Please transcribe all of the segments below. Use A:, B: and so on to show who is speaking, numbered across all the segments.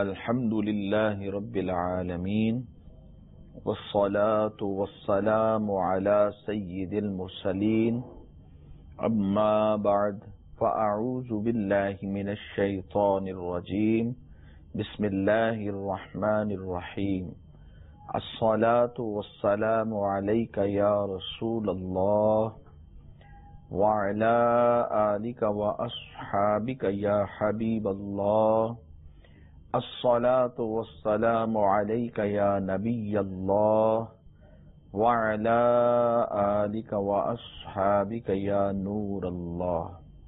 A: الحمد لله رب العالمين والصلاة والسلام على سيد المرسلين أما بعد فأعوذ بالله من الشيطان الرجيم بسم الله الرحمن الرحيم الصلاة والسلام عليك يا رسول الله وعلى آلك وأصحابك يا حبيب الله الصلاة والسلام عليك يا نبي الله وعلى آلك وأصحابك يا نور الله۔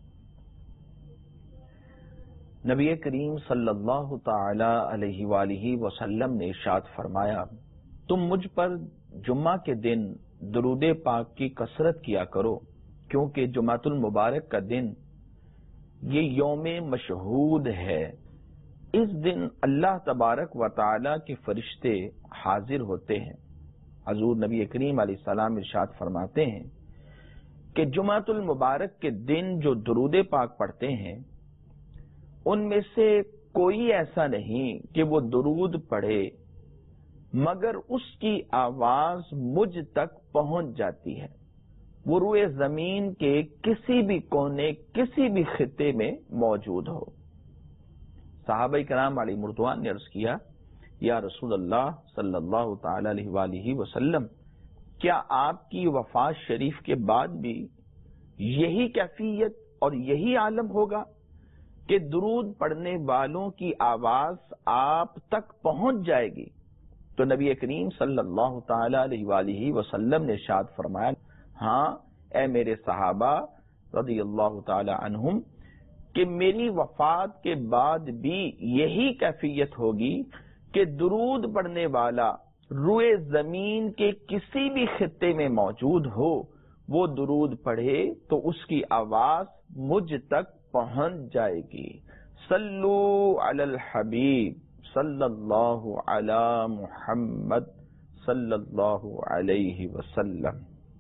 A: نبی کریم صلی اللہ تعالی علیہ وآلہ وسلم نے ارشاد فرمایا، تم مجھ پر جمعہ کے دن درود پاک کی کثرت کیا کرو، کیونکہ جمعۃ المبارک کا دن یہ یوم مشہود ہے۔ اس دن اللہ تبارک و تعالی کے فرشتے حاضر ہوتے ہیں۔ حضور نبی کریم علیہ السلام ارشاد فرماتے ہیں کہ جمعۃ المبارک کے دن جو درود پاک پڑھتے ہیں ان میں سے کوئی ایسا نہیں کہ وہ درود پڑھے مگر اس کی آواز مجھ تک پہنچ جاتی ہے، وہ روئے زمین کے کسی بھی کونے کسی بھی خطے میں موجود ہو۔ صحابہ کرام علیہ مردوان نے عرض کیا، یا رسول اللہ صلی اللہ تعالی علیہ وآلہ وسلم، کیا آپ کی وفات شریف کے بعد بھی یہی کیفیت اور یہی عالم ہوگا کہ درود پڑھنے والوں کی آواز آپ تک پہنچ جائے گی؟ تو نبی کریم صلی اللہ تعالی علیہ وآلہ وسلم نے ارشاد فرمایا، ہاں اے میرے صحابہ رضی اللہ تعالی عنہم، کہ میری وفات کے بعد بھی یہی کیفیت ہوگی کہ درود پڑھنے والا روئے زمین کے کسی بھی خطے میں موجود ہو، وہ درود پڑھے تو اس کی آواز مجھ تک پہنچ جائے گی۔ صلو علی الحبیب صلی اللہ علی محمد صلی اللہ علیہ وسلم۔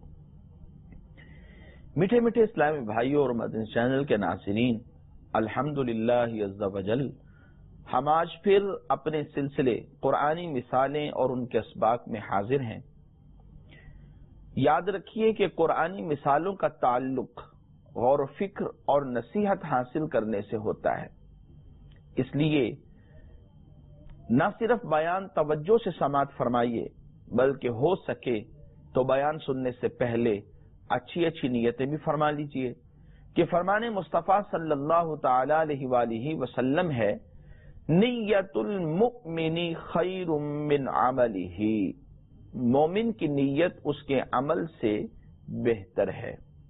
A: میٹھے میٹھے اسلامی بھائیوں اور مدنی چینل کے ناظرین، الحمدللہ عز وجل ہم آج پھر اپنے سلسلے قرآنی مثالیں اور ان کے اسباق میں حاضر ہیں۔ یاد رکھیے کہ قرآنی مثالوں کا تعلق غور و فکر اور نصیحت حاصل کرنے سے ہوتا ہے، اس لیے نہ صرف بیان توجہ سے سماعت فرمائیے بلکہ ہو سکے تو بیان سننے سے پہلے اچھی اچھی نیتیں بھی فرما لیجئے، کہ فرمان مصطفیٰ صلی اللہ تعالی علیہ وآلہ وسلم ہے، نیت المؤمن خیر من عملہ، مومن کی نیت اس کے عمل سے بہتر ہے۔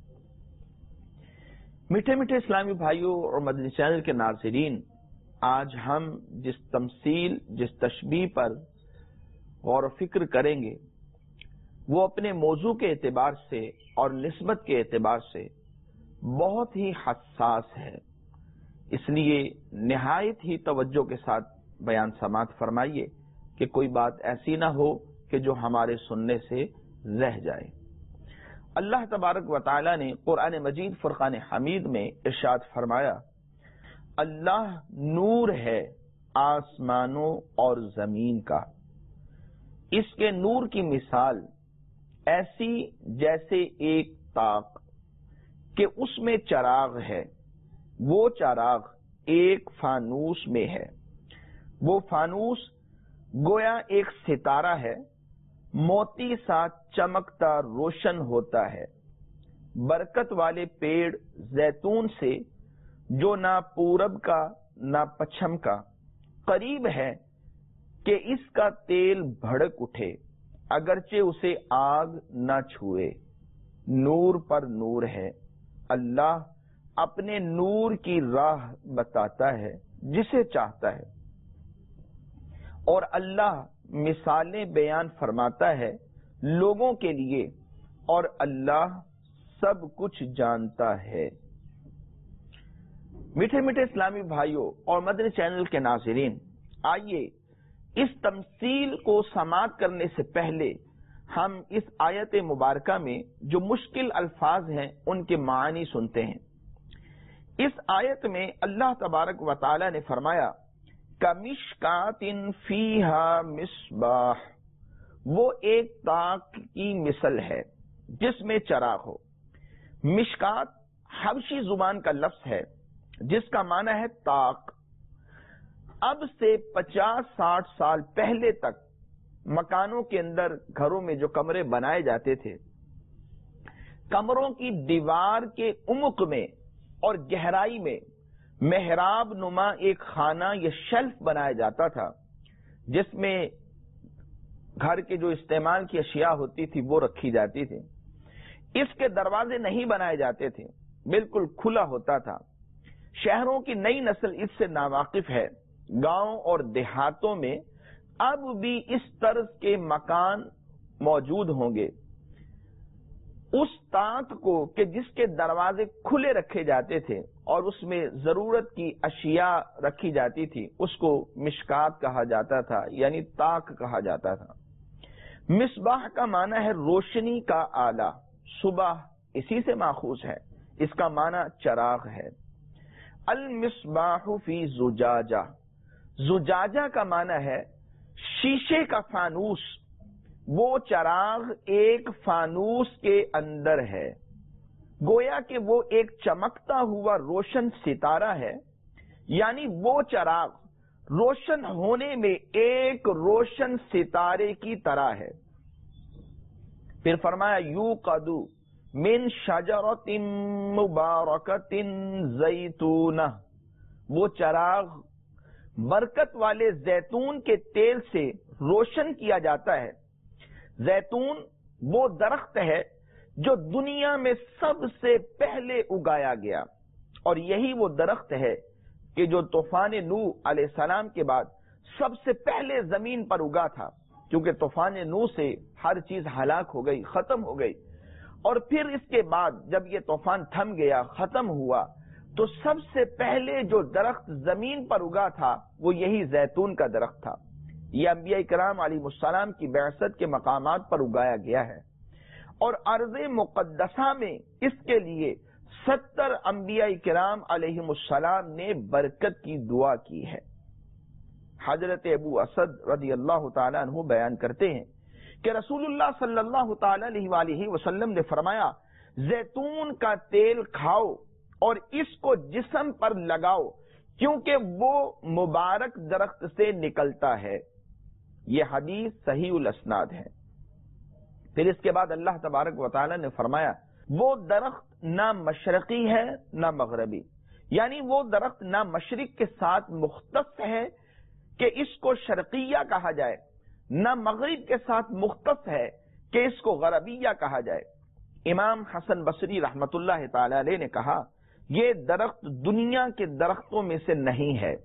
A: میٹھے میٹھے اسلامی بھائیوں اور مدنی چینل کے ناظرین، آج ہم جس تمثیل جس تشبیہ پر غور و فکر کریں گے وہ اپنے موضوع کے اعتبار سے اور نسبت کے اعتبار سے بہت ہی حساس ہے، اس لیے نہایت ہی توجہ کے ساتھ بیان سماعت فرمائیے کہ کوئی بات ایسی نہ ہو کہ جو ہمارے سننے سے رہ جائے۔ اللہ تبارک و تعالی نے قرآن مجید فرقان حمید میں ارشاد فرمایا، اللہ نور ہے آسمانوں اور زمین کا، اس کے نور کی مثال ایسی جیسے ایک طاق کہ اس میں چراغ ہے، وہ چراغ ایک فانوس میں ہے، وہ فانوس گویا ایک ستارہ ہے، موتی سا چمکتا روشن ہوتا ہے، برکت والے پیڑ زیتون سے جو نہ پورب کا نہ پچھم کا، قریب ہے کہ اس کا تیل بھڑک اٹھے اگرچہ اسے آگ نہ چھوئے، نور پر نور ہے، اللہ اپنے نور کی راہ بتاتا ہے جسے چاہتا ہے، اور اللہ مثالیں بیان فرماتا ہے لوگوں کے لیے، اور اللہ سب کچھ جانتا ہے۔ میٹھے میٹھے اسلامی بھائیوں اور مدنی چینل کے ناظرین، آئیے اس تمثیل کو سماعت کرنے سے پہلے ہم اس آیت مبارکہ میں جو مشکل الفاظ ہیں ان کے معنی سنتے ہیں۔ اس آیت میں اللہ تبارک و تعالی نے فرمایا کمشکاتن فیہا مصباح، وہ ایک طاق کی مثل ہے جس میں چراغ ہو۔ مشکات حبشی زبان کا لفظ ہے جس کا معنی ہے طاق۔ اب سے 50-60 سال پہلے تک مکانوں کے اندر، گھروں میں جو کمرے بنائے جاتے تھے، کمروں کی دیوار کے عمق میں اور گہرائی میں محراب نما ایک خانہ یا شیلف بنایا جاتا تھا جس میں گھر کے جو استعمال کی اشیاء ہوتی تھی وہ رکھی جاتی تھی۔ اس کے دروازے نہیں بنائے جاتے تھے، بالکل کھلا ہوتا تھا۔ شہروں کی نئی نسل اس سے ناواقف ہے۔ گاؤں اور دیہاتوں میں اب بھی اس طرز کے مکان موجود ہوں گے۔ اس طاق کو کہ جس کے دروازے کھلے رکھے جاتے تھے اور اس میں ضرورت کی اشیاء رکھی جاتی تھی، اس کو مشکات کہا جاتا تھا، یعنی طاق کہا جاتا تھا۔ مصباح کا معنی ہے روشنی کا آلہ، صبح اسی سے ماخوذ ہے، اس کا معنی چراغ ہے۔ المصباح فی زجاجہ، زجاجہ کا معنی ہے شیشے کا فانوس، وہ چراغ ایک فانوس کے اندر ہے، گویا کہ وہ ایک چمکتا ہوا روشن ستارہ ہے، یعنی وہ چراغ روشن ہونے میں ایک روشن ستارے کی طرح ہے۔ پھر فرمایا یوقد من شجرۃ مبارکۃ زیتونہ، وہ چراغ برکت والے زیتون کے تیل سے روشن کیا جاتا ہے۔ زیتون وہ درخت ہے جو دنیا میں سب سے پہلے اگایا گیا، اور یہی وہ درخت ہے کہ جو طوفان نوح علیہ السلام کے بعد سب سے پہلے زمین پر اگا تھا، کیونکہ طوفان نوح سے ہر چیز ہلاک ہو گئی، ختم ہو گئی، اور پھر اس کے بعد جب یہ طوفان تھم گیا، ختم ہوا، تو سب سے پہلے جو درخت زمین پر اگا تھا وہ یہی زیتون کا درخت تھا۔ یہ انبیاء کرام علیہ السلام کی بعثت کے مقامات پر اگایا گیا ہے، اور ارض مقدسہ میں اس کے لیے 70 انبیاء کرام علیہ السلام نے برکت کی دعا کی ہے۔ حضرت ابو اسد رضی اللہ تعالیٰ عنہ بیان کرتے ہیں کہ رسول اللہ صلی اللہ تعالی علیہ وآلہ وسلم نے فرمایا، زیتون کا تیل کھاؤ اور اس کو جسم پر لگاؤ، کیونکہ وہ مبارک درخت سے نکلتا ہے۔ یہ حدیث صحیح الاسناد ہے۔ پھر اس کے بعد اللہ تبارک و تعالی نے فرمایا، وہ درخت نہ مشرقی ہے نہ مغربی، یعنی وہ درخت نہ مشرق کے ساتھ مختص ہے کہ اس کو شرقیہ کہا جائے، نہ مغرب کے ساتھ مختص ہے کہ اس کو غربیہ کہا جائے۔ امام حسن بصری رحمت اللہ تعالی علیہ نے کہا، یہ درخت دنیا کے درختوں میں سے نہیں ہے،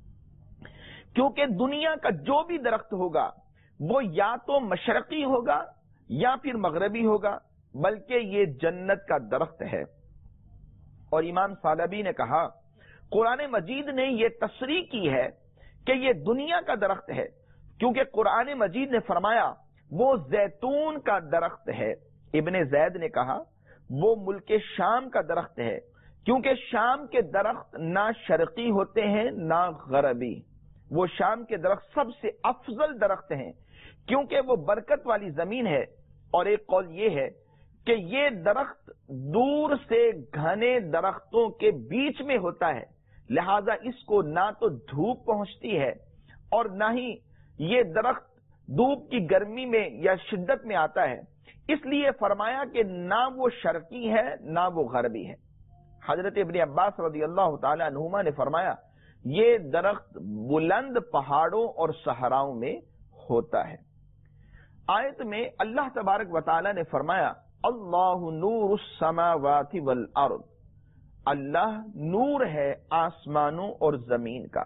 A: کیونکہ دنیا کا جو بھی درخت ہوگا وہ یا تو مشرقی ہوگا یا پھر مغربی ہوگا، بلکہ یہ جنت کا درخت ہے۔ اور امام ثعلبی نے کہا، قرآن مجید نے یہ تصریح کی ہے کہ یہ دنیا کا درخت ہے، کیونکہ قرآن مجید نے فرمایا وہ زیتون کا درخت ہے۔ ابن زید نے کہا وہ ملک شام کا درخت ہے، کیونکہ شام کے درخت نہ شرقی ہوتے ہیں نہ غربی، وہ شام کے درخت سب سے افضل درخت ہیں کیونکہ وہ برکت والی زمین ہے۔ اور ایک قول یہ ہے کہ یہ درخت دور سے گھنے درختوں کے بیچ میں ہوتا ہے، لہذا اس کو نہ تو دھوپ پہنچتی ہے اور نہ ہی یہ درخت دھوپ کی گرمی میں یا شدت میں آتا ہے، اس لیے فرمایا کہ نہ وہ شرقی ہے نہ وہ غربی ہے۔ حضرت ابن عباس رضی اللہ تعالی عنہما نے فرمایا، یہ درخت بلند پہاڑوں اور صحراؤں میں ہوتا ہے۔ آیت میں اللہ تبارک و تعالی نے فرمایا، اللہ نور السماوات والارض، اللہ نور ہے آسمانوں اور زمین کا۔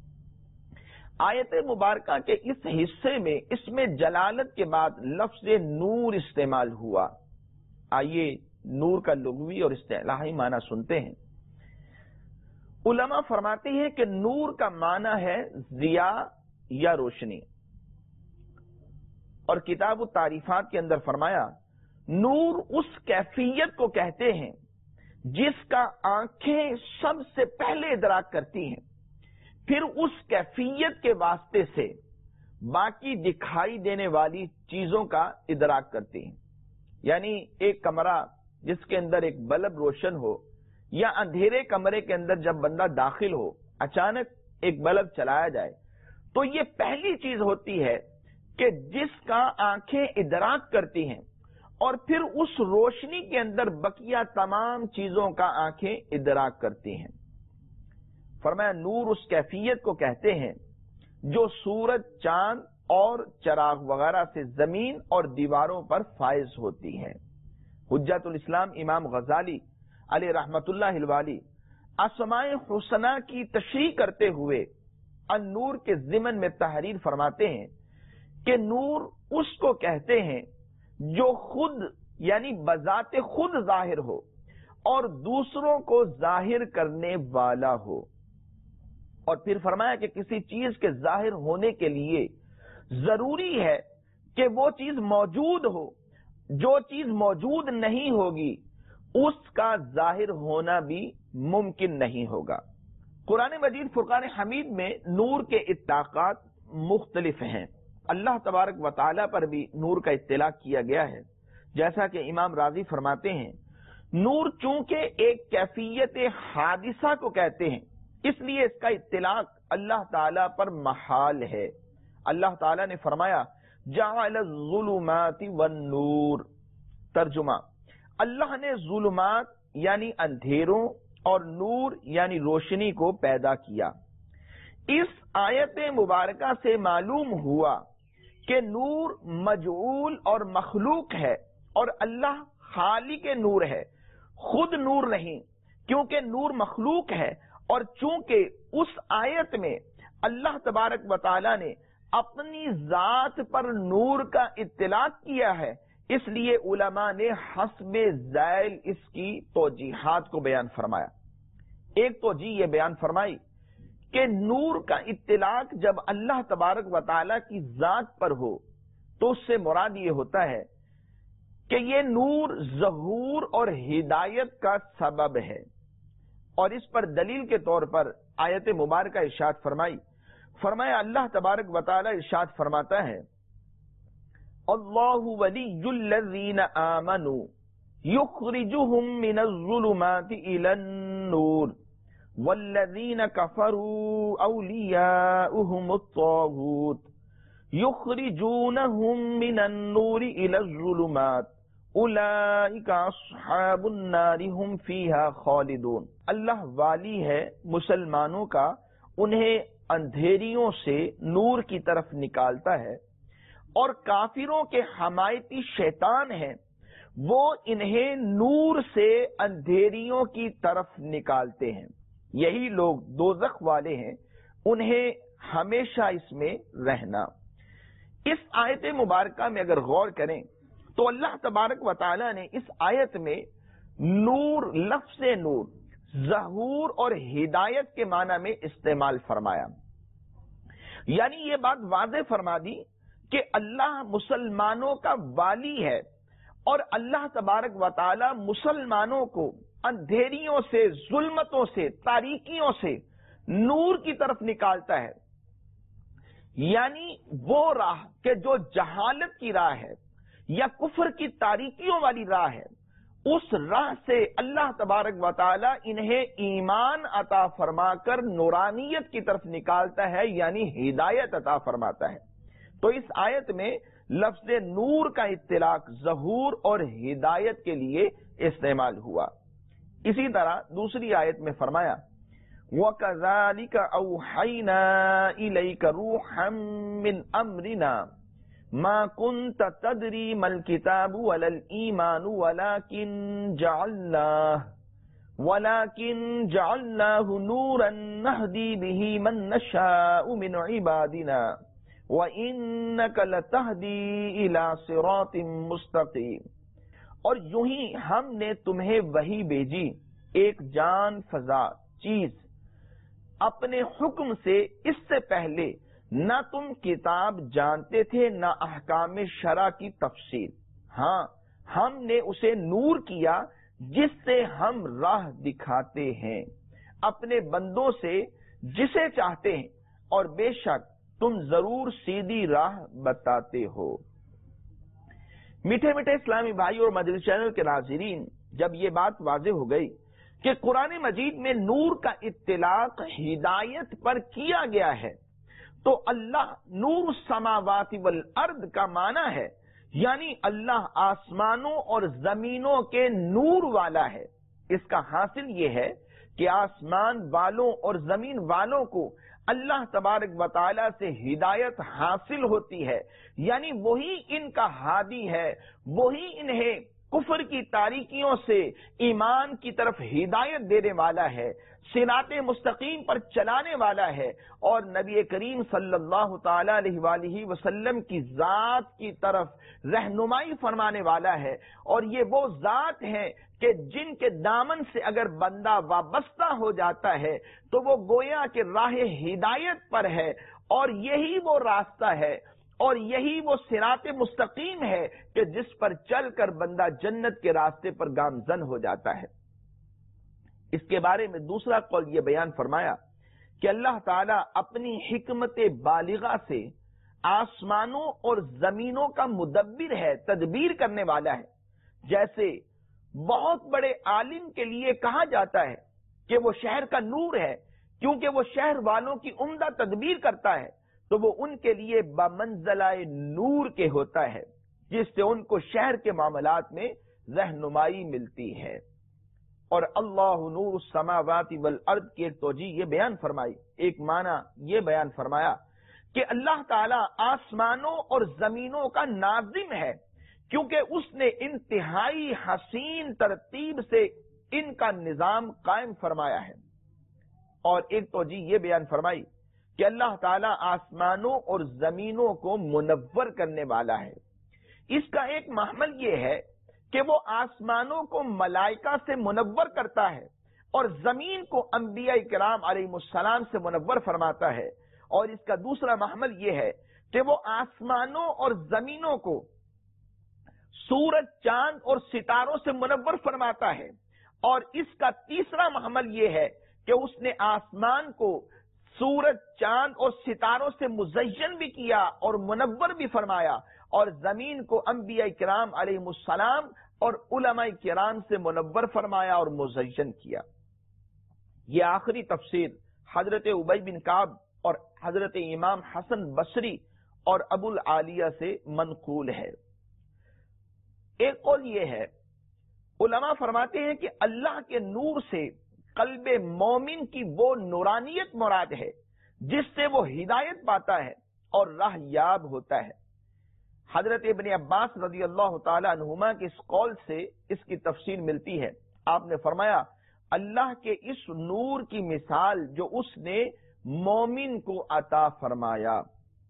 A: آیت مبارکہ کے اس حصے میں اس میں جلالت کے بعد لفظ نور استعمال ہوا۔ آئیے نور کا لغوی اور اصطلاحی معنی سنتے ہیں۔ علماء فرماتے ہیں کہ نور کا معنی ہے ضیاء یا روشنی، اور کتاب التعریفات کے اندر فرمایا، نور اس کیفیت کو کہتے ہیں جس کا آنکھیں سب سے پہلے ادراک کرتی ہیں، پھر اس کیفیت کے واسطے سے باقی دکھائی دینے والی چیزوں کا ادراک کرتے ہیں. یعنی ایک کمرہ جس کے اندر ایک بلب روشن ہو یا اندھیرے کمرے کے اندر جب بندہ داخل ہو اچانک ایک بلب چلایا جائے تو یہ پہلی چیز ہوتی ہے کہ جس کا آنکھیں ادراک کرتی ہیں اور پھر اس روشنی کے اندر بقیہ تمام چیزوں کا آنکھیں ادراک کرتی ہیں. فرمایا نور اس کیفیت کو کہتے ہیں جو سورج، چاند اور چراغ وغیرہ سے زمین اور دیواروں پر فائز ہوتی ہے. حجت الاسلام امام غزالی علیہ رحمت اللہ الوالی اسماء حسنہ کی تشریح کرتے ہوئے النور کے ضمن میں تحریر فرماتے ہیں کہ نور اس کو کہتے ہیں جو خود یعنی بذات خود ظاہر ہو اور دوسروں کو ظاہر کرنے والا ہو. اور پھر فرمایا کہ کسی چیز کے ظاہر ہونے کے لیے ضروری ہے کہ وہ چیز موجود ہو. جو چیز موجود نہیں ہوگی اس کا ظاہر ہونا بھی ممکن نہیں ہوگا. قرآن مجید فرقان حمید میں نور کے اطلاقات مختلف ہیں. اللہ تبارک و تعالی پر بھی نور کا اطلاق کیا گیا ہے. جیسا کہ امام راضی فرماتے ہیں نور چونکہ ایک کیفیت حادثہ کو کہتے ہیں اس لیے اس کا اطلاق اللہ تعالی پر محال ہے. اللہ تعالی نے فرمایا جعل الظلمات والنور. ترجمہ اللہ نے ظلمات یعنی اندھیروں اور نور یعنی روشنی کو پیدا کیا. اس آیت مبارکہ سے معلوم ہوا کہ نور مجعول اور مخلوق ہے اور اللہ خالق نور ہے، خود نور نہیں، کیونکہ نور مخلوق ہے. اور چونکہ اس آیت میں اللہ تبارک و تعالی نے اپنی ذات پر نور کا اطلاق کیا ہے اس لیے علماء نے حسب ذیل اس کی توجیحات کو بیان فرمایا. ایک توجیہ یہ بیان فرمائی کہ نور کا اطلاق جب اللہ تبارک و تعالی کی ذات پر ہو تو اس سے مراد یہ ہوتا ہے کہ یہ نور ظہور اور ہدایت کا سبب ہے. اور اس پر دلیل کے طور پر آیت مبارکہ ارشاد فرمایا اللہ تبارک و تعالی ارشاد فرماتا ہے اللہ ولی الذین آمنوا یخرجهم من الظلمات الى النور والذین کفروا اولیاؤهم الطاغوت یخرجونهم من النور الى الظلمات اولئک اصحاب النار هم فیها خالدون. اللہ والی ہے مسلمانوں کا، انہیں اندھیریوں سے نور کی طرف نکالتا ہے، اور کافروں کے حمایتی شیطان ہیں وہ انہیں نور سے اندھیریوں کی طرف نکالتے ہیں. یہی لوگ دوزخ والے ہیں، انہیں ہمیشہ اس میں رہنا. اس آیت مبارکہ میں اگر غور کریں تو اللہ تبارک و تعالی نے اس آیت میں نور، لفظ نور ظہور اور ہدایت کے معنی میں استعمال فرمایا. یعنی یہ بات واضح فرما دی کہ اللہ مسلمانوں کا والی ہے اور اللہ تبارک و تعالی مسلمانوں کو اندھیریوں سے، ظلمتوں سے، تاریکیوں سے نور کی طرف نکالتا ہے. یعنی وہ راہ کہ جو جہالت کی راہ ہے یا کفر کی تاریکیوں والی راہ ہے، اس راہ سے اللہ تبارک و تعالی انہیں ایمان عطا فرما کر نورانیت کی طرف نکالتا ہے، یعنی ہدایت عطا فرماتا ہے. تو اس آیت میں لفظ نور کا اطلاق ظہور اور ہدایت کے لیے استعمال ہوا. اسی طرح دوسری آیت میں فرمایا وَكَذَلِكَ أَوْحَيْنَا إِلَيْكَ رُوحًا مِّنْ أَمْرِنَا مَا كُنْتَ تَدْرِي مَا الْكِتَابُ وَلَا الْإِيمَانُ وَلَكِنْ جَعَلْنَاهُ نُورًا نَهْدِي بِهِ مَن نَّشَاءُ مِنْ عِبَادِنَا وَإِنَّكَ لَتَهْدِي إِلَى صِرَاطٍ مُسْتَقِيمٍ. اور یوں ہی ہم نے تمہیں وحی بھیجی ایک جان فضا چیز اپنے حکم سے، اس سے پہلے نہ تم کتاب جانتے تھے نہ احکام شرع کی تفصیل. ہاں ہم نے اسے نور کیا جس سے ہم راہ دکھاتے ہیں اپنے بندوں سے جسے چاہتے ہیں، اور بے شک تم ضرور سیدھی راہ بتاتے ہو۔ میٹھے میٹھے اسلامی بھائی اور مدنی چینل کے ناظرین، جب یہ بات واضح ہو گئی کہ قرآن مجید میں نور کا اطلاق ہدایت پر کیا گیا ہے، تو اللہ نور السماوات والارض کا معنی ہے یعنی اللہ آسمانوں اور زمینوں کے نور والا ہے۔ اس کا حاصل یہ ہے کہ آسمان والوں اور زمین والوں کو اللہ تبارک و تعالی سے ہدایت حاصل ہوتی ہے، یعنی وہی ان کا ہادی ہے، وہی انہیں کفر کی تاریکیوں سے ایمان کی طرف ہدایت دینے والا ہے، صراط مستقیم پر چلانے والا ہے، اور نبی کریم صلی اللہ تعالی علیہ وآلہ وسلم کی ذات کی طرف رہنمائی فرمانے والا ہے۔ اور یہ وہ ذات ہے کہ جن کے دامن سے اگر بندہ وابستہ ہو جاتا ہے تو وہ گویا کہ راہ ہدایت پر ہے، اور یہی وہ راستہ ہے اور یہی وہ صراط مستقیم ہے کہ جس پر چل کر بندہ جنت کے راستے پر گامزن ہو جاتا ہے۔ اس کے بارے میں دوسرا قول یہ بیان فرمایا کہ اللہ تعالیٰ اپنی حکمت بالغہ سے آسمانوں اور زمینوں کا مدبر ہے، تدبیر کرنے والا ہے۔ جیسے بہت بڑے عالم کے لیے کہا جاتا ہے کہ وہ شہر کا نور ہے، کیونکہ وہ شہر والوں کی عمدہ تدبیر کرتا ہے، تو وہ ان کے لیے بمنزلہ نور کے ہوتا ہے، جس سے ان کو شہر کے معاملات میں رہنمائی ملتی ہے۔ اور اللہ نور السماوات والارض کی ایک توجیہ یہ بیان فرمائی، ایک معنی یہ بیان فرمایا کہ اللہ تعالیٰ آسمانوں اور زمینوں کا ناظم ہے، کیونکہ اس نے انتہائی حسین ترتیب سے ان کا نظام قائم فرمایا ہے۔ اور ایک توجیہ یہ بیان فرمائی کہ اللہ تعالیٰ آسمانوں اور زمینوں کو منور کرنے والا ہے۔ اس کا ایک محمل یہ ہے کہ وہ آسمانوں کو ملائکہ سے منور کرتا ہے اور زمین کو انبیاء کرام علیہ السلام سے منور فرماتا ہے۔ اور اس کا دوسرا محمل یہ ہے کہ وہ آسمانوں اور زمینوں کو سورج، چاند اور ستاروں سے منور فرماتا ہے۔ اور اس کا تیسرا محمل یہ ہے کہ اس نے آسمان کو سورج، چاند اور ستاروں سے مزین بھی کیا اور منور بھی فرمایا، اور زمین کو انبیاء کرام علیہ السلام اور علماء کرام سے منور فرمایا اور مزین کیا۔ یہ آخری تفسیر حضرت ابی بن کعب اور حضرت امام حسن بصری اور ابو العالیہ سے منقول ہے۔ ایک قول یہ ہے، علماء فرماتے ہیں کہ اللہ کے نور سے قلب مومن کی وہ نورانیت مراد ہے جس سے وہ ہدایت پاتا ہے اور راہ یاب ہوتا ہے۔ حضرت ابن عباس رضی اللہ تعالی عنہما کے اس قول سے اس کی تفسیر ملتی ہے۔ آپ نے فرمایا، اللہ کے اس نور کی مثال جو اس نے مومن کو عطا فرمایا۔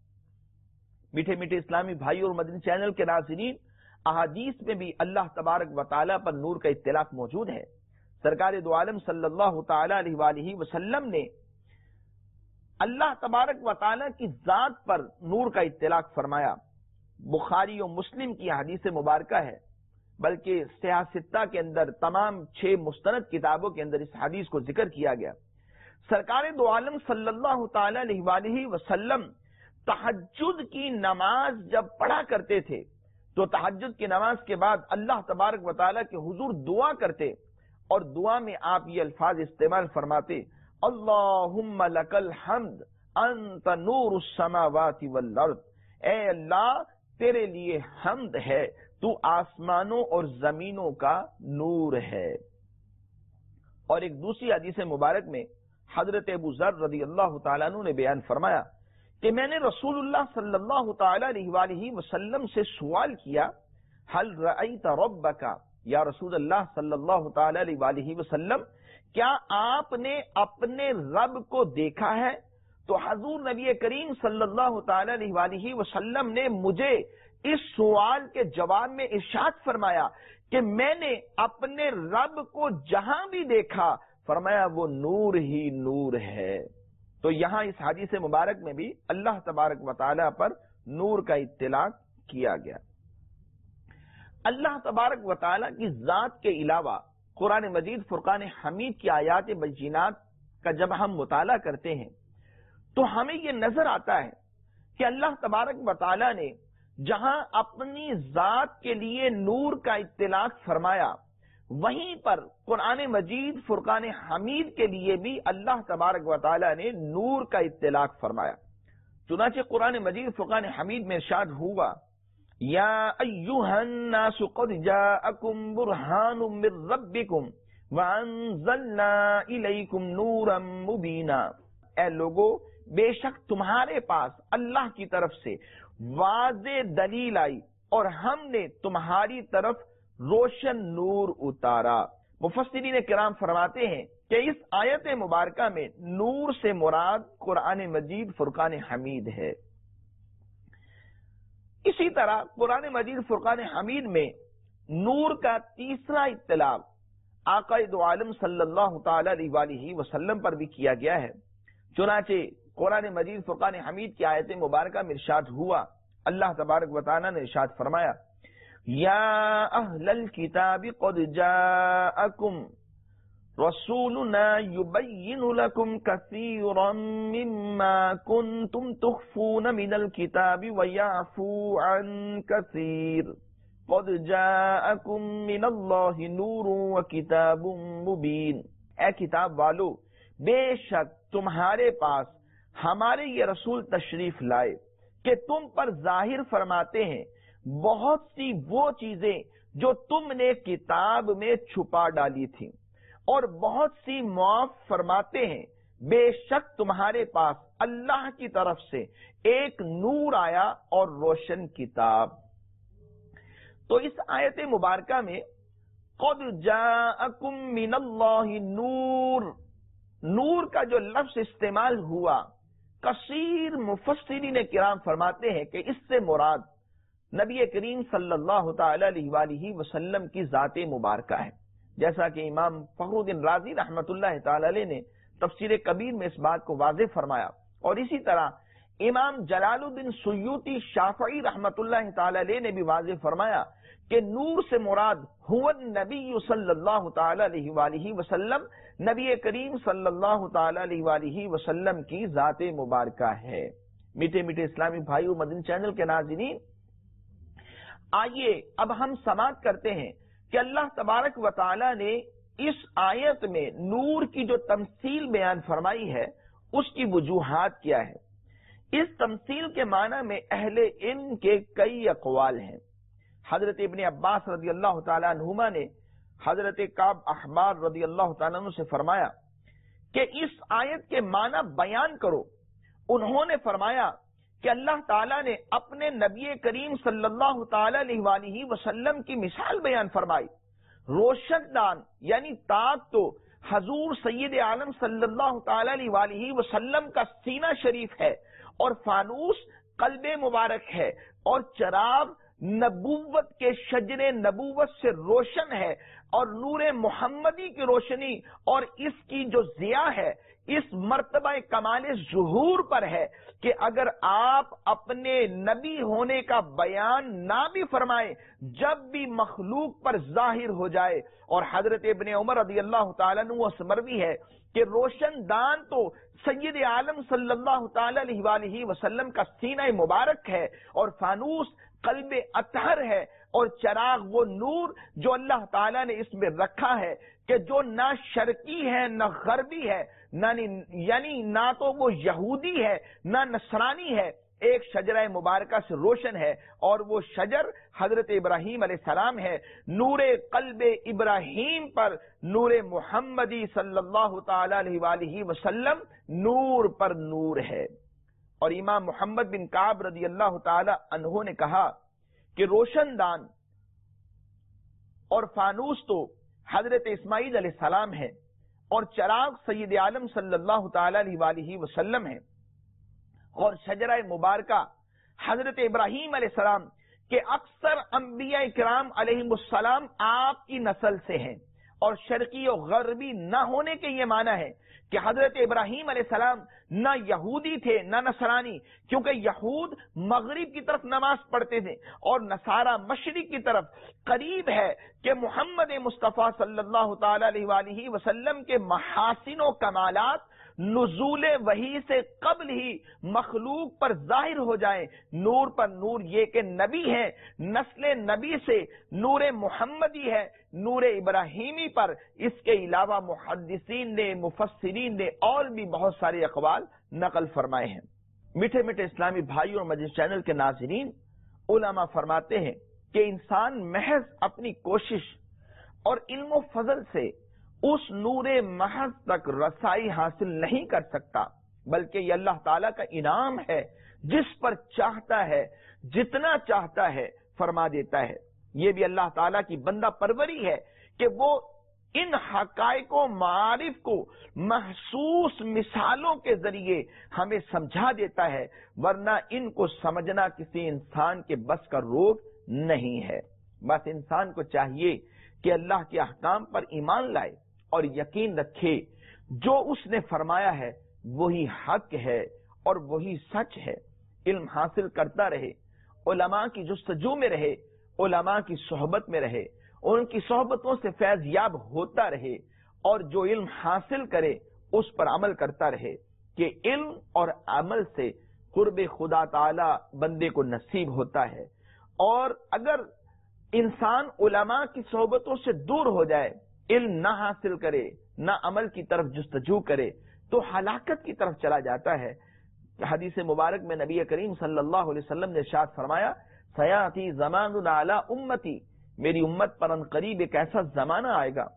A: میٹھے میٹھے اسلامی بھائی اور مدنی چینل کے ناظرین، احادیث میں بھی اللہ تبارک و تعالیٰ پر نور کا اطلاق موجود ہے۔ سرکار دو عالم صلی اللہ تعالی علیہ وآلہ وسلم نے اللہ تبارک و تعالیٰ کی ذات پر نور کا اطلاق فرمایا۔ بخاری و مسلم کی حدیث مبارکہ ہے، بلکہ صحیح ستہ کے اندر تمام 6 مستند کتابوں کے اندر اس حدیث کو ذکر کیا گیا۔ سرکار دو عالم صلی اللہ تعالی علیہ وآلہ وسلم تہجد کی نماز جب پڑھا کرتے تھے تو تہجد کی نماز کے بعد اللہ تبارک و تعالیٰ کے حضور دعا کرتے، اور دعا میں آپ یہ الفاظ استعمال فرماتے، اللہم لک الحمد انت نور السماوات والارض، اے اللہ تیرے لیے حمد ہے، تو آسمانوں اور زمینوں کا نور ہے۔ اور ایک دوسری حدیث مبارک میں حضرت ابو ذر رضی اللہ تعالیٰ عنہ نے بیان فرمایا کہ میں نے رسول اللہ صلی اللہ تعالی علیہ وآلہ وسلم سے سوال کیا، حل رأیت ربک، یا رسول اللہ صلی اللہ تعالی علیہ وآلہ وسلم کیا آپ نے اپنے رب کو دیکھا ہے؟ تو حضور نبی کریم صلی اللہ تعالی علیہ وآلہ وسلم نے مجھے اس سوال کے جواب میں ارشاد فرمایا کہ میں نے اپنے رب کو جہاں بھی دیکھا، فرمایا وہ نور ہی نور ہے۔ تو یہاں اس حدیث مبارک میں بھی اللہ تبارک و تعالیٰ پر نور کا اطلاق کیا گیا۔ اللہ تبارک و تعالیٰ کی ذات کے علاوہ قرآن مجید فرقان حمید کی آیات بینات کا جب ہم مطالعہ کرتے ہیں تو ہمیں یہ نظر آتا ہے کہ اللہ تبارک و تعالی نے جہاں اپنی ذات کے لیے نور کا اطلاق فرمایا، وہیں پر قرآن مجید فرقان حمید کے لیے بھی اللہ تبارک و تعالی نے نور کا اطلاق فرمایا۔ چنانچہ قرآن مجید فرقان حمید میں ارشاد ہوا، یا ایھا الناس قد جاءکم برہان من ربکم وانزلنا الیکم نورا مبینا، اے لوگو بے شک تمہارے پاس اللہ کی طرف سے واضح دلیل آئی اور ہم نے تمہاری طرف روشن نور اتارا۔ مفسرین کرام فرماتے ہیں کہ اس آیت مبارکہ میں نور سے مراد قرآن مجید فرقان حمید ہے۔ اسی طرح قرآن مجید فرقان حمید میں نور کا تیسرا اطلاق آقا دو عالم صلی اللہ تعالی علیہ وآلہ وسلم پر بھی کیا گیا ہے۔ چنانچہ قرآن مجید فرقان حمید کی آیت مبارکہ میں ارشاد ہوا، اللہ تبارک و تعالی نے ارشاد فرمایا، یا اہل الکتاب قد جاءکم رسولنا یبین لکم کثیرا مما کنتم تخفون من الکتاب ویعفو عن کثیر قد جاءکم من اللہ نور وکتاب مبین، اے کتاب والو بے شک تمہارے پاس ہمارے یہ رسول تشریف لائے کہ تم پر ظاہر فرماتے ہیں بہت سی وہ چیزیں جو تم نے کتاب میں چھپا ڈالی تھی، اور بہت سی معاف فرماتے ہیں بے شک تمہارے پاس اللہ کی طرف سے ایک نور آیا اور روشن کتاب۔ تو اس آیت مبارکہ میں قد جاءکم من اللہ نور، نور کا جو لفظ استعمال ہوا، کثیر مفسرین کرام فرماتے ہیں کہ اس سے مراد نبی کریم صلی اللہ تعالی علیہ وآلہ وسلم کی ذات مبارکہ ہے، جیسا کہ امام فخر الدین رازی رحمۃ اللہ تعالی علیہ نے تفسیر کبیر میں اس بات کو واضح فرمایا، اور اسی طرح امام جلال الدین سیوطی شافعی رحمۃ اللہ تعالی علیہ نے بھی واضح فرمایا کہ نور سے مراد هو النبی صلی اللہ تعالی علیہ وآلہ وسلم، نبی کریم صلی اللہ تعالی علیہ وآلہ وسلم کی ذات مبارکہ ہے۔ میٹھے میٹھے اسلامی بھائیو، مدنی چینل کے ناظرین، آئیے اب ہم سماعت کرتے ہیں کہ اللہ تبارک و تعالی نے اس آیت میں نور کی جو تمثیل بیان فرمائی ہے اس کی وجوہات کیا ہے۔ اس تمثیل کے معنی میں اہل علم کے کئی اقوال ہیں۔ حضرت ابن عباس رضی اللہ تعالیٰ عنہما نے حضرت کعب احبار رضی اللہ تعالیٰ عنہ سے فرمایا کہ اس آیت کے معنی بیان کرو۔ انہوں نے فرمایا کہ اللہ تعالیٰ نے اپنے نبی کریم صلی اللہ تعالی علیہ وآلہ وسلم کی مثال بیان فرمائی۔ روشن دان یعنی تاج تو حضور سید عالم صلی اللہ تعالی علیہ وآلہ وسلم کا سینہ شریف ہے، اور فانوس قلب مبارک ہے، اور چراغ نبوت کے شجر نبوت سے روشن ہے، اور نور محمدی کی روشنی اور اس کی جو ضیاء ہے اس مرتبہ کمال ظہور پر ہے کہ اگر آپ اپنے نبی ہونے کا بیان نہ بھی فرمائیں، جب بھی مخلوق پر ظاہر ہو جائے۔ اور حضرت ابن عمر رضی اللہ تعالیٰ عنہ سے مروی ہے کہ روشن دان تو سید عالم صلی اللہ تعالی علیہ وآلہ وسلم کا سینہ مبارک ہے، اور فانوس قلب اطہر ہے، اور چراغ وہ نور جو اللہ تعالیٰ نے اس میں رکھا ہے کہ جو نہ شرقی ہے نہ غربی ہے، یعنی نہ تو وہ یہودی ہے نہ نصرانی ہے، ایک شجرہ مبارکہ سے روشن ہے، اور وہ شجر حضرت ابراہیم علیہ السلام ہے۔ نور قلب ابراہیم پر نور محمدی صلی اللہ تعالی علیہ وآلہ وسلم نور پر نور ہے۔ اور امام محمد بن کعب رضی اللہ تعالی عنہ نے کہا کہ روشن دان اور فانوس تو حضرت اسماعیل علیہ السلام ہے، اور چراغ سید عالم صلی اللہ تعالی علیہ وآلہ وسلم ہے، اور شجرہ مبارکہ حضرت ابراہیم علیہ السلام کے اکثر انبیاء کرام علیہم السلام آپ کی نسل سے ہیں۔ اور شرقی و غربی نہ ہونے کے یہ معنی ہے کہ حضرت ابراہیم علیہ السلام نہ یہودی تھے نہ نصرانی، کیونکہ یہود مغرب کی طرف نماز پڑھتے تھے اور نصارہ مشرق کی طرف۔ قریب ہے کہ محمد مصطفیٰ صلی اللہ تعالی علیہ وآلہ وسلم کے محاسن و کمالات نزول وحی سے قبل ہی مخلوق پر ظاہر ہو جائیں، نور پر نور، یہ کہ نبی ہے، نسل نبی سے نور محمدی ہے، نور ابراہیمی پر۔ اس کے علاوہ محدثین نے، مفسرین نے اور بھی بہت سارے اقوال نقل فرمائے ہیں۔ میٹھے میٹھے اسلامی بھائیوں اور مجلس چینل کے ناظرین، علماء فرماتے ہیں کہ انسان محض اپنی کوشش اور علم و فضل سے اس نور محض تک رسائی حاصل نہیں کر سکتا، بلکہ یہ اللہ تعالیٰ کا انعام ہے، جس پر چاہتا ہے، جتنا چاہتا ہے فرما دیتا ہے۔ یہ بھی اللہ تعالیٰ کی بندہ پروری ہے کہ وہ ان حقائق و معارف کو محسوس مثالوں کے ذریعے ہمیں سمجھا دیتا ہے، ورنہ ان کو سمجھنا کسی انسان کے بس کا روگ نہیں ہے۔ بس انسان کو چاہیے کہ اللہ کے احکام پر ایمان لائے اور یقین رکھے جو اس نے فرمایا ہے وہی حق ہے اور وہی سچ ہے۔ علم حاصل کرتا رہے، علماء کی جستجو میں رہے، علماء کی صحبت میں رہے، ان کی صحبتوں سے فیض یاب ہوتا رہے، اور جو علم حاصل کرے اس پر عمل کرتا رہے، کہ علم اور عمل سے قرب خدا تعالی بندے کو نصیب ہوتا ہے۔ اور اگر انسان علماء کی صحبتوں سے دور ہو جائے، علم نہ حاصل کرے، نہ عمل کی طرف جستجو کرے، تو ہلاکت کی طرف چلا جاتا ہے۔ حدیث مبارک میں نبی کریم صلی اللہ علیہ وسلم نے ارشاد فرمایا، سیاتی زمان علی امتی، میری امت پر ان قریب ایک ایسا زمانہ آئے گا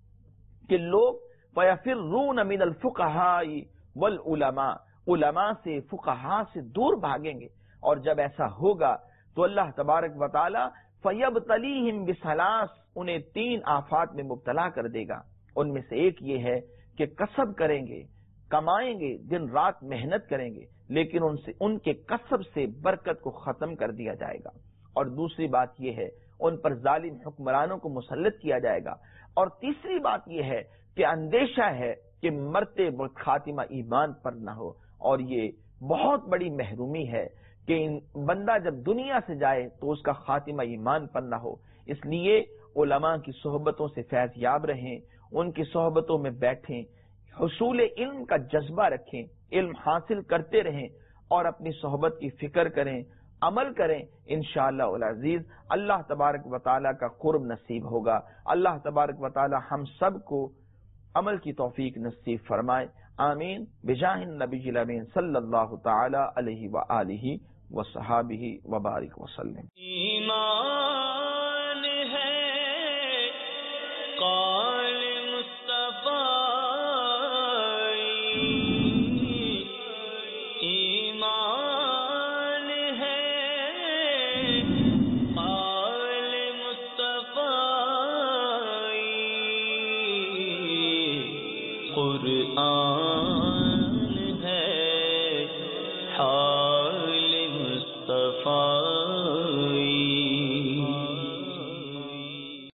A: کہ لوگ فیفرون من الفقہاء والعلماء، علماء سے، فقہاء سے دور بھاگیں گے، اور جب ایسا ہوگا تو اللہ تبارک و تعالی فیبتلیہم بثلاث، انہیں 3 آفات میں مبتلا کر دے گا۔ ان میں سے ایک یہ ہے کہ کسب کریں گے، کمائیں گے، دن رات محنت کریں گے، لیکن ان کے کسب سے برکت کو ختم کر دیا جائے گا۔ اور دوسری بات یہ ہے، ان پر ظالم حکمرانوں کو مسلط کیا جائے گا۔ اور تیسری بات یہ ہے کہ اندیشہ ہے کہ مرتے وقت خاتمہ ایمان پر نہ ہو، اور یہ بہت بڑی محرومی ہے کہ بندہ جب دنیا سے جائے تو اس کا خاتمہ ایمان پر نہ ہو۔ اس لیے علماء کی صحبتوں سے فیض یاب رہیں، ان کی صحبتوں میں بیٹھیں، حصول علم کا جذبہ رکھیں، علم حاصل کرتے رہیں، اور اپنی صحبت کی فکر کریں، عمل کریں۔ انشاءاللہ العزیز اللہ تبارک و تعالیٰ کا قرب نصیب ہوگا۔ اللہ تبارک و تعالیٰ ہم سب کو عمل کی توفیق نصیب فرمائے، آمین، بجاہ النبی الامین صلی اللہ تعالی علیہ وآلہ وصحابہ وبارک وسلم۔
B: ایمان ہے قول مصطفیٰ، ایمان ہے قول مصطفیٰ، قرآن